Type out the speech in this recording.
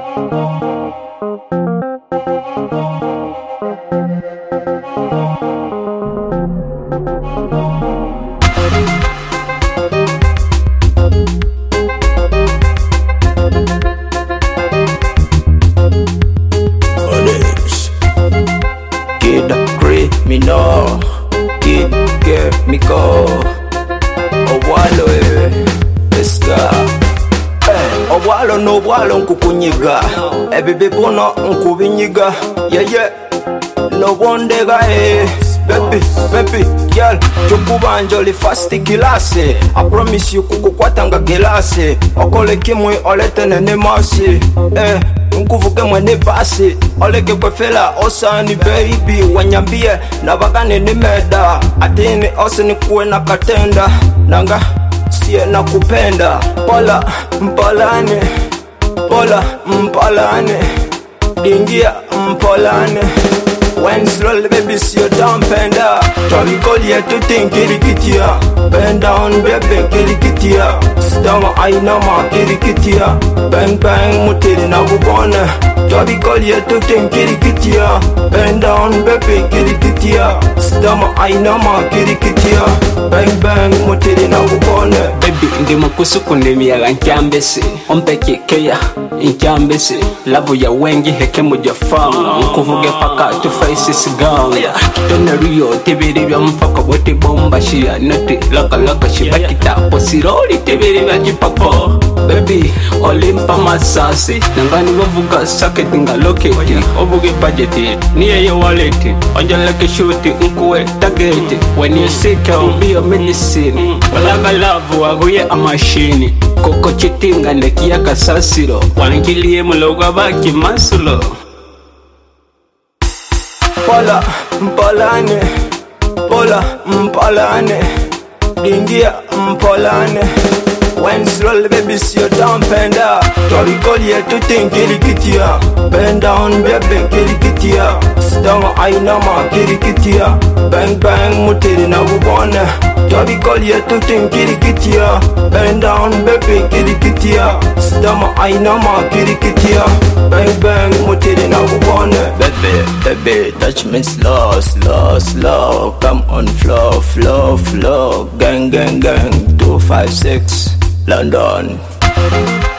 Kid criminal, kid chemical. Owalo this guy. Owalo no walo nkukunyiga. Ebebe bono nkubinyiga. Yeah. No wonder guy. Baby, girl, chukubanjoli fast kilase. I promise you kukukwatanga gelase. Okole kimwe olete nene masi. Nkuvuke mwene basi. Oleke kwefela osani baby. Wanyambie na bagane ni meda. Atini osani kuwe na katenda. Nanga siye na kupenda. Pola mpolane. Pola mpolane. Dingia mpolane. When slowly baby see you down bend up. Try call you to think kirikitia. Bend down baby kirikitia. Stama aina ma kirikitia. Bang bang mutiri na bubona. Try call you to think kirikitia. Bend down baby kirikitia. Stama aina ma kirikitia. Bang bang mutiri na bubona. Baby ndi makusuku ndemiyaga nkyambese. Ompeke keya nkyambese. Labo ya wengi heke mujafamu. Nkuvuge paka faces gone. Kitona Rio tebere bya mfaka bote bomba shia noti laka shibakita posiroli tebere bya jipako. Baby olimpa masasi nangani bavuga socket ngaloke obuge budget niye yo wallet onjala ke shoot nkuwe target when you sick I'll be your medicine balaga love waguye amashini koko chitinga ndekia kasasiro wangilie muloga baki masulo. Pola mpolane, pola mpolane, dingia mpolane. When slowly baby see you down bend up. Try call you to think kirikitia. Bend down baby kirikitia. Stama aina ma kirikitia. Bang bang mutiri na bubona. Try call you to think kirikitia. Bend down baby kirikitia. Stama aina ma kirikitia. Bang bang mutiri na bubona. Baby touch me slow. Come on flow. Gang 256 London.